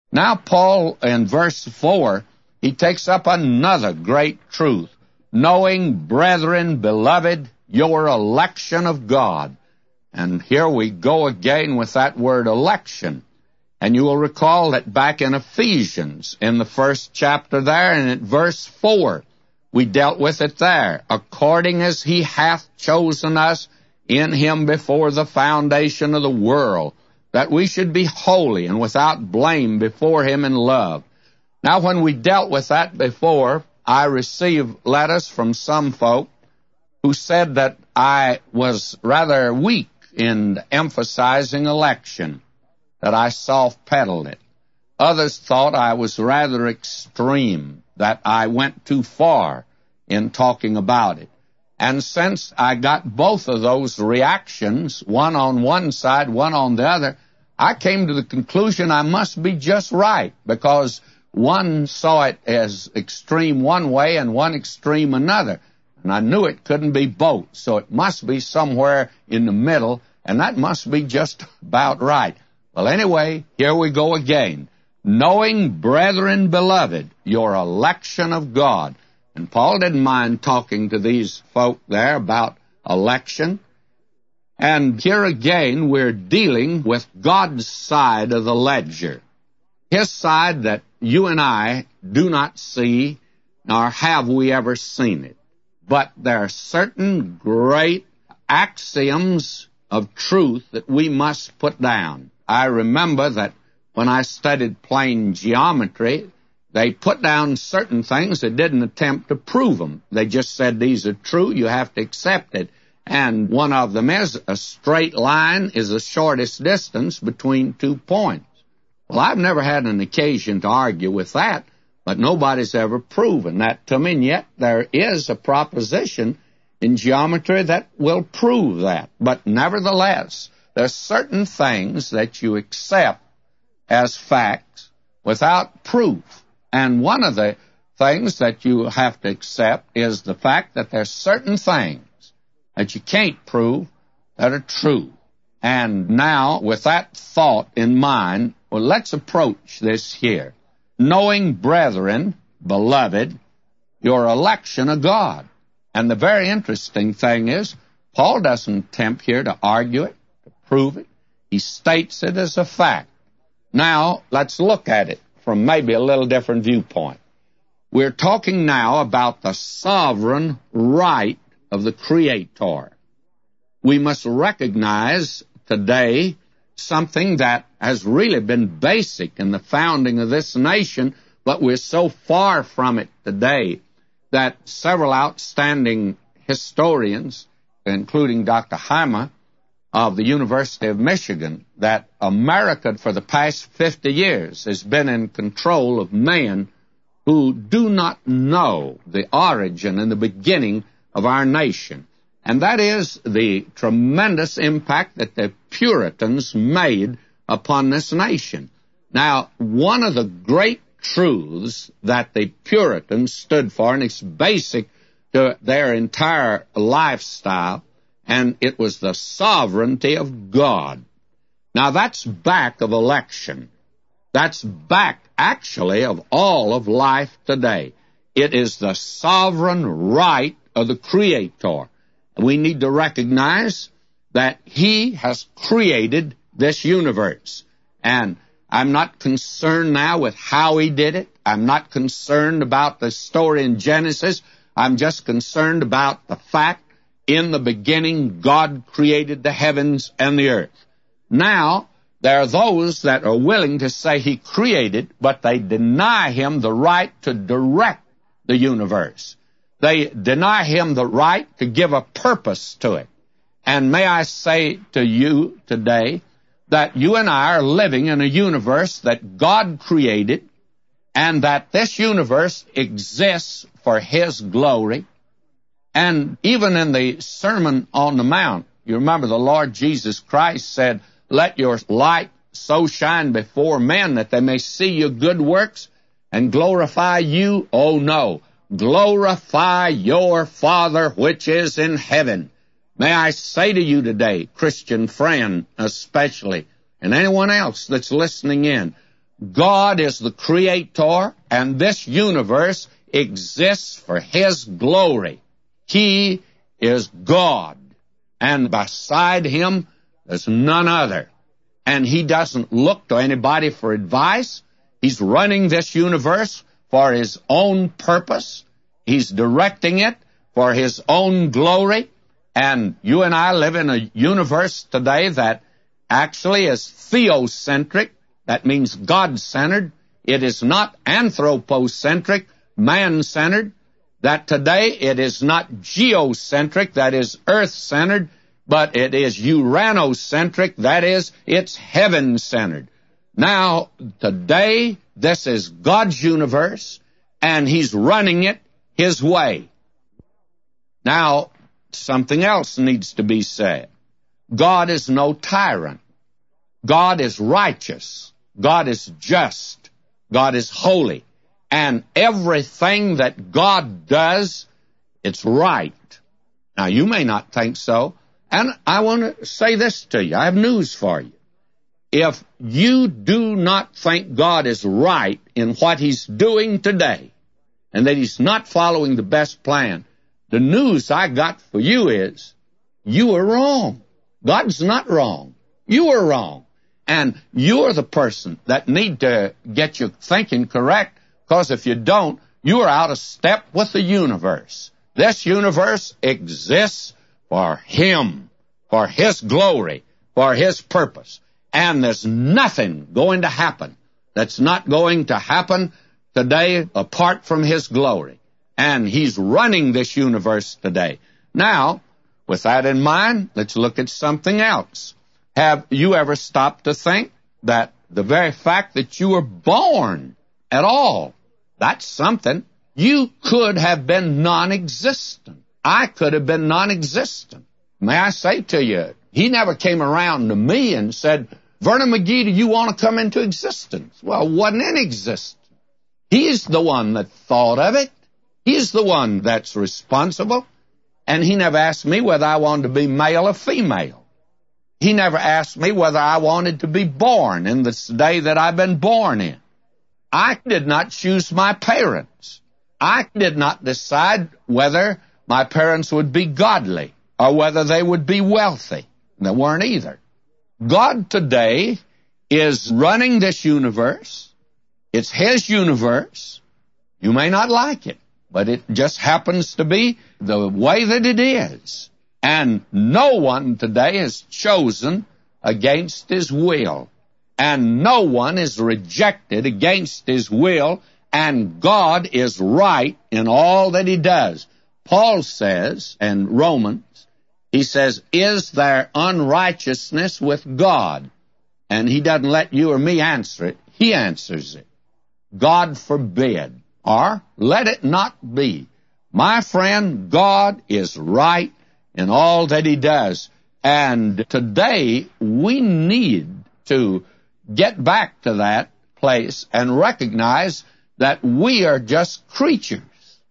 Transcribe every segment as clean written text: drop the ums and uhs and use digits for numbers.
Now Paul, in verse 4, he takes up another great truth. Knowing, brethren, beloved, your election of God. And here we go again with that word election. And you will recall that back in Ephesians, in the first chapter there, and at verse 4, we dealt with it there. According as he hath chosen us in him before the foundation of the world, that we should be holy and without blame before him in love. Now, when we dealt with that before, I received letters from some folk who said that I was rather weak in emphasizing election, that I soft-pedaled it. Others thought I was rather extreme, that I went too far in talking about it. And since I got both of those reactions, one on one side, one on the other, I came to the conclusion I must be just right, because one saw it as extreme one way and one extreme another. And I knew it couldn't be both, so it must be somewhere in the middle, and that must be just about right. Well, anyway, here we go again. Knowing, brethren, beloved, your election of God. And Paul didn't mind talking to these folk there about election. And here again, we're dealing with God's side of the ledger. His side that you and I do not see, nor have we ever seen it. But there are certain great axioms of truth that we must put down. I remember that when I studied plane geometry, they put down certain things that didn't attempt to prove them. They just said, these are true, you have to accept it. And one of them is, a straight line is the shortest distance between 2 points. Well, I've never had an occasion to argue with that, but nobody's ever proven that to me, and yet there is a proposition in geometry that will prove that. But nevertheless, there's certain things that you accept as facts without proof. And one of the things that you have to accept is the fact that there's certain things that you can't prove that are true. And now, with that thought in mind, well, let's approach this here. Knowing, brethren, beloved, your election of God. And the very interesting thing is, Paul doesn't attempt here to argue it, to prove it. He states it as a fact. Now, let's look at it from maybe a little different viewpoint. We're talking now about the sovereign right of the Creator. We must recognize today something that has really been basic in the founding of this nation, but we're so far from it today that several outstanding historians, including Dr. Heimer of the University of Michigan, that America for the past 50 years has been in control of men who do not know the origin and the beginning of our nation. And that is the tremendous impact that the Puritans made upon this nation. Now, one of the great truths that the Puritans stood for, and it's basic to their entire lifestyle, and it was the sovereignty of God. Now, that's back of election. That's back, actually, of all of life today. It is the sovereign right of the Creator. We need to recognize that He has created this universe. And I'm not concerned now with how He did it. I'm not concerned about the story in Genesis. I'm just concerned about the fact, in the beginning, God created the heavens and the earth. Now, there are those that are willing to say He created, but they deny Him the right to direct the universe. They deny Him the right to give a purpose to it. And may I say to you today that you and I are living in a universe that God created, and that this universe exists for His glory. And even in the Sermon on the Mount, you remember the Lord Jesus Christ said, let your light so shine before men that they may see your good works and glorify you. Oh no, glorify your Father which is in heaven. May I say to you today, Christian friend especially, and anyone else that's listening in, God is the creator, and this universe exists for His glory. He is God, and beside Him there's none other. And He doesn't look to anybody for advice. He's running this universe for His own purpose. He's directing it for His own glory. And you and I live in a universe today that actually is theocentric. That means God-centered. It is not anthropocentric, man-centered. That today it is not geocentric, that is earth-centered, but it is uranocentric, that is, it's heaven-centered. Now, today, this is God's universe, and He's running it His way. Now, something else needs to be said. God is no tyrant. God is righteous. God is just. God is holy. And everything that God does, it's right. Now, you may not think so, and I want to say this to you. I have news for you. If you do not think God is right in what He's doing today, and that He's not following the best plan, the news I got for you is, you are wrong. God's not wrong. You are wrong. And you're the person that need to get your thinking correct, because if you don't, you are out of step with the universe. This universe exists for Him, for His glory, for His purpose. And there's nothing going to happen that's not going to happen today apart from His glory. And He's running this universe today. Now, with that in mind, let's look at something else. Have you ever stopped to think that the very fact that you were born at all, that's something? You could have been non-existent. I could have been non-existent. May I say to you, He never came around to me and said, Vernon McGee, do you want to come into existence? Well, it wasn't in existence. He's the one that thought of it. He's the one that's responsible. And He never asked me whether I wanted to be male or female. He never asked me whether I wanted to be born in this day that I've been born in. I did not choose my parents. I did not decide whether my parents would be godly or whether they would be wealthy. They weren't either. God today is running this universe. It's His universe. You may not like it, but it just happens to be the way that it is. And no one today is chosen against his will. And no one is rejected against His will. And God is right in all that He does. Paul says in Romans, he says, is there unrighteousness with God? And he doesn't let you or me answer it. He answers it. God forbid. Or let it not be. My friend, God is right in all that He does. And today, we need to get back to that place and recognize that we are just creatures.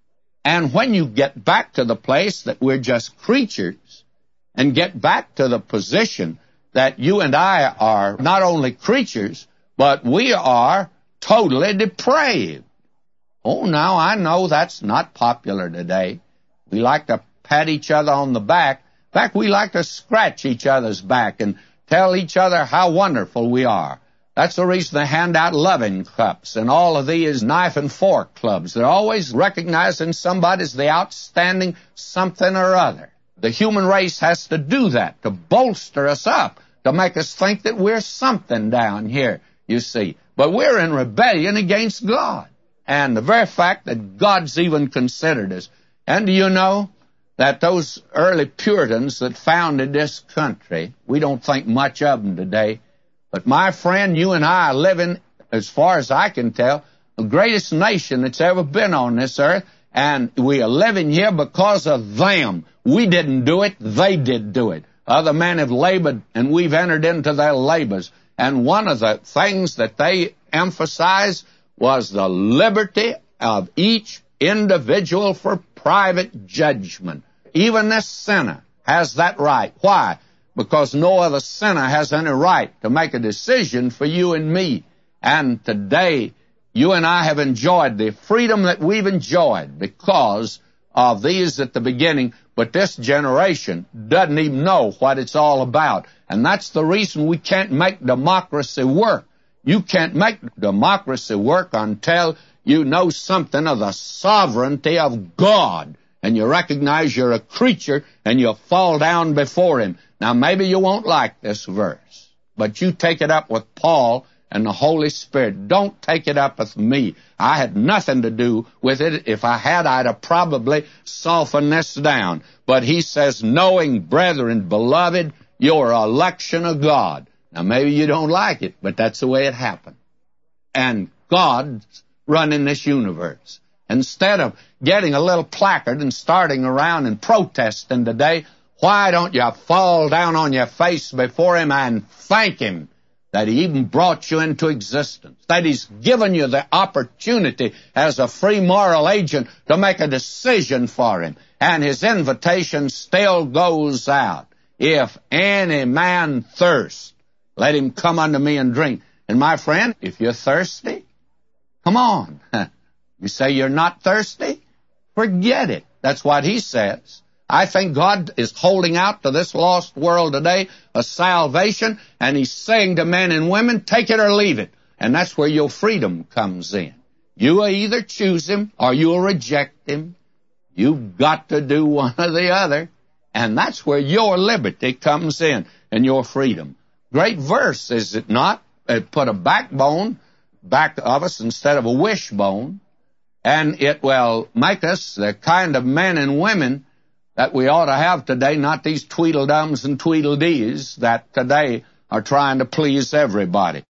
And when you get back to the place that we're just creatures, and get back to the position that you and I are not only creatures, but we are totally depraved. Oh, now I know that's not popular today. We like to pat each other on the back. In fact, we like to scratch each other's back and tell each other how wonderful we are. That's the reason they hand out loving cups and all of these knife and fork clubs. They're always recognizing somebody as the outstanding something or other. The human race has to do that, to bolster us up, to make us think that we're something down here, you see. But we're in rebellion against God. And the very fact that God's even considered us. And do you know that those early Puritans that founded this country, we don't think much of them today. But my friend, you and I are living, as far as I can tell, the greatest nation that's ever been on this earth. And we are living here because of them. We didn't do it. They did do it. Other men have labored, and we've entered into their labors. And one of the things that they emphasized was the liberty of each individual for private judgment. Even this sinner has that right. Why? Because no other sinner has any right to make a decision for you and me. And today, you and I have enjoyed the freedom that we've enjoyed because of these at the beginning, but this generation doesn't even know what it's all about. And that's the reason we can't make democracy work. You can't make democracy work until you know something of the sovereignty of God, and you recognize you're a creature, and you fall down before Him. Now, maybe you won't like this verse, but you take it up with Paul and the Holy Spirit. Don't take it up with me. I had nothing to do with it. If I had, I'd have probably softened this down. But he says, knowing, brethren, beloved, you're election of God. Now, maybe you don't like it, but that's the way it happened. And God's running this universe. Instead of getting a little placard and starting around and protesting today, why don't you fall down on your face before Him and thank Him that He even brought you into existence, that He's given you the opportunity as a free moral agent to make a decision for Him, and His invitation still goes out. If any man thirst, let him come unto me and drink. And my friend, if you're thirsty, come on. You say you're not thirsty? Forget it. That's what He says. I think God is holding out to this lost world today a salvation, and He's saying to men and women, take it or leave it. And that's where your freedom comes in. You will either choose Him or you will reject Him. You've got to do one or the other. And that's where your liberty comes in and your freedom. Great verse, is it not? It put a backbone back of us instead of a wishbone. And it will make us the kind of men and women that we ought to have today, not these Tweedledums and Tweedledees that today are trying to please everybody.